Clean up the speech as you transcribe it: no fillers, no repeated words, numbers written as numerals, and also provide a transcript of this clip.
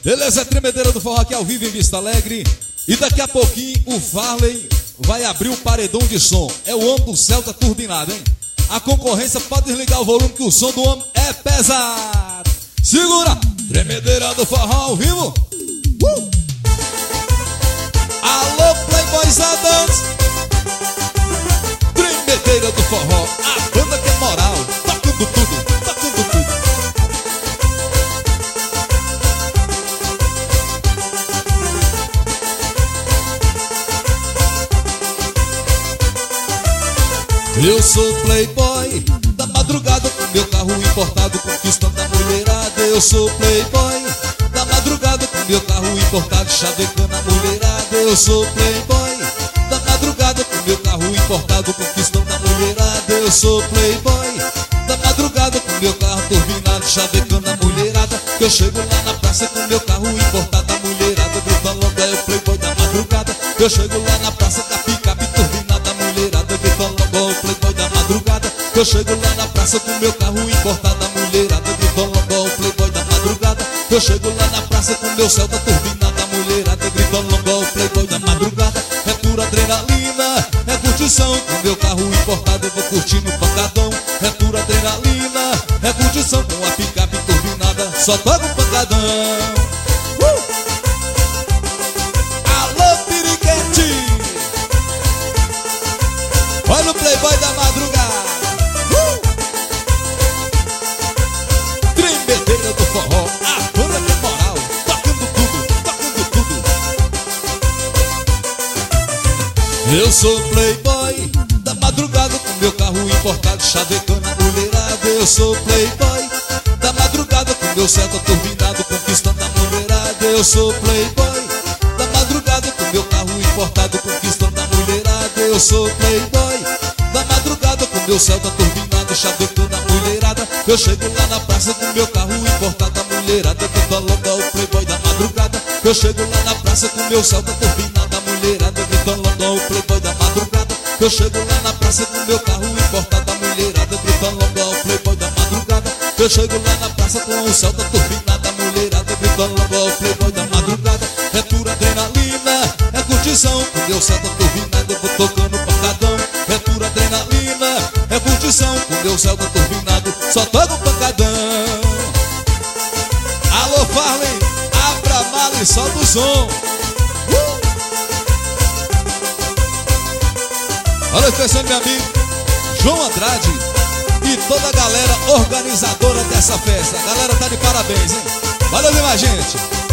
Beleza, tremedeira do forró aqui ao vivo em Vista Alegre. E daqui a pouquinho o Farley vai abrir o paredão de som. É o homem do Celta turbinado, hein? A concorrência pode desligar o volume que o som do homem é pesado. Segura! Tremedeira do forró ao vivo. Alô, playboyzadas. Tremedeira do forró, a banda que é moral. Tocando tudo, tocando tudo. Eu sou playboy da madrugada com meu carro importado, conquistando a mulherada. Eu sou playboy da madrugada com meu carro importado, chavecando a mulherada. Eu sou playboy da madrugada com meu carro importado, conquistando a mulherada. Eu sou playboy da madrugada com meu carro turbinado, chavecando a mulherada. Que eu chego lá na praça com meu carro importado, a mulherada gritando logo é o playboy da madrugada. Que eu chego lá na praça com a picape turbinada, a mulherada gritando logo é o playboy da madrugada. Que eu chego lá na praça com meu carro importado, a mulherada gritando logo é o playboy da madrugada. Que eu chego lá na praça com meu Celta turbinado, a mulherada gritando logo é o playboy da madrugada. É pura adrenalina, é curtição, com meu carro importado eu vou curtindo o pancadão. É pura adrenalina, é curtição, com a picape turbinada só toca o pancadão. Alô, Piriquete! Olha o playboy da madrugada. Tremedeira do forró, a banda que é moral, tocando tudo, tocando tudo. Eu sou playboy da madrugada com meu carro importado, chavecando a mulherada. Eu sou playboy da madrugada com meu Celta turbinado, conquistando a mulherada. Eu sou playboy da madrugada com meu carro importado, conquistando a mulherada. Eu sou playboy da madrugada com meu Celta turbinado, chavecando a mulherada. Eu chego lá na praça com meu carro importado, a mulherada grita logo é o playboy da madrugada. Eu chego lá na praça com meu Celta turbinado, a mulherada grita logo é o playboy da madrugada. Eu chego lá na praça com meu carro importado, a mulherada grita logo é o playboy da madrugada. Eu chego lá na praça com o Celta turbinado, a mulherada grita logo é o playboy da madrugada. É pura adrenalina, é curtição, com meu Celta turbinado eu vou tocando pancadão. É pura adrenalina, é curtição, com meu Celta turbinado só toca o pancadão. Alô, Farley, abra a mala e solta o som. Olha, pensando meu amigo João Andrade e toda a galera organizadora dessa festa. A galera tá de parabéns, hein? Valeu demais, gente.